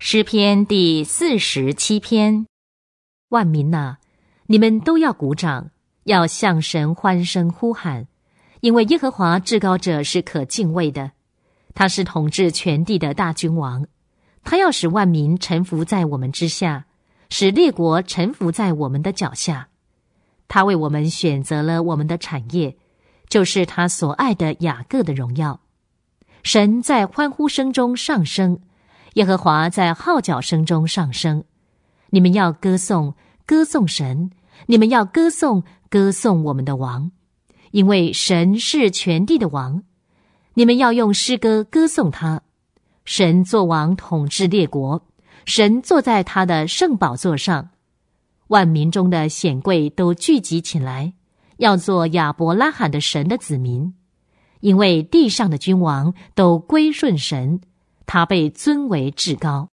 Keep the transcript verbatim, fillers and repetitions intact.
诗篇第四十七篇。万民哪，你们都要鼓掌，要向神欢声呼喊，因为耶和华至高者是可敬畏的，他是统治全地的大君王，他要使万民臣服在我们之下，使列国臣服在我们的脚下。他为我们选择了我们的产业，就是他所爱的雅各的荣耀。神在欢呼声中上升，耶和华在号角声中上升。你们要歌颂，歌颂神，你们要歌颂，歌颂我们的王，因为神是全地的王。你们要用诗歌歌颂他。神作王统治列国，神坐在他的圣宝座上。万民中的显贵都聚集起来，要做亚伯拉罕的神的子民，因为地上的君王都归顺神，他被尊为至高。